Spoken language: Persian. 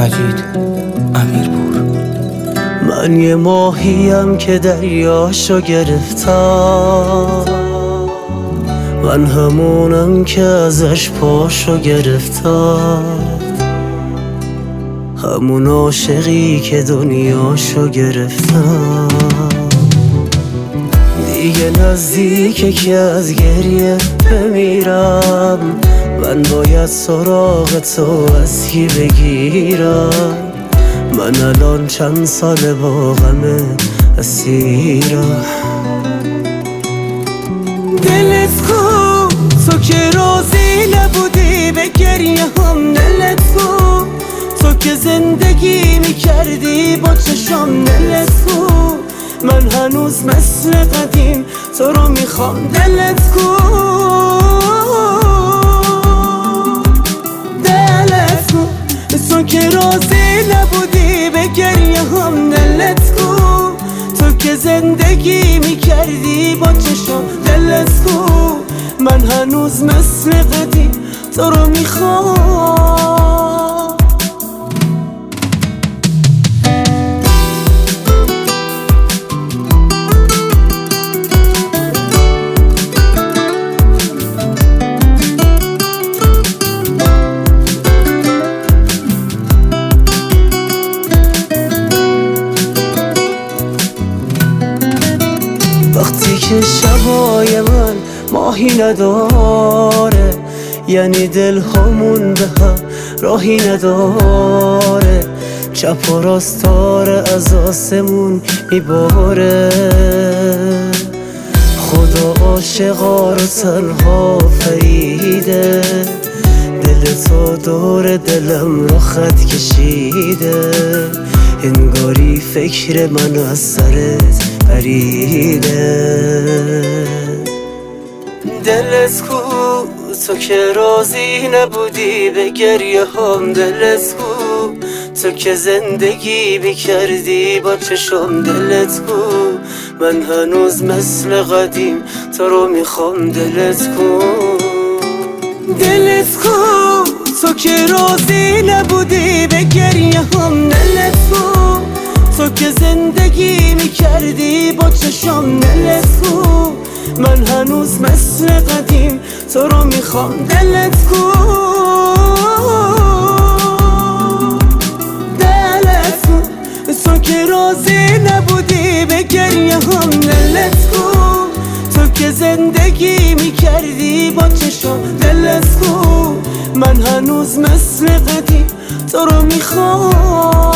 مجید امیرپور. من یه ماهیم که دریاشو گرفتم، من همونم که ازش پاشو گرفتم، همون عاشقی که دنیاشو گرفتم. دیگه نزدیکه که از گریه بمیرم، من باید سراغ تو از کی بگیرم؟ من الان چند سال با غم اسیرم. دلت کو تو که راضی نبودی به گریه هم، دلت کو تو که زندگی میکردی با چشام، دلت کو من هنوز مثل قدیم تو رو میخوام، دلت کو دلت کو تو که راضی نبودی به گریه هم، دلت کو تو که زندگی میکردی با چشام، دلت کو من هنوز مثل قدیم تو رو میخوام. وقتی که شبای من ماهی نداره، یعنی دل همون به هم راهی نداره، چپ و راست تاره از آسمون میباره، خدا عاشقا رو تنها فریده، دل تو دور دلم رو خط کشیده، انگاری فکر من از سرت پریده. دلت کو تو که راضی نبودی به گریه هم، دلت کو تو که زندگی بیکردی با چشم، دلت کو من هنوز مثل قدیم تو رو میخوام، دلت کو دلت کو تو که راضی نبودی به گریه هم، دلت کو تو که زندگی میکردی با چشم، دلت کو من هنوز مثل قدیم تو رو میخوام، دلت کو دلت کو تو که راضی نبودی به گریه هم، دلت کو تو که زندگی میکردی با چشم، دلت کو من هنوز مثل قدیم تو رو میخوام.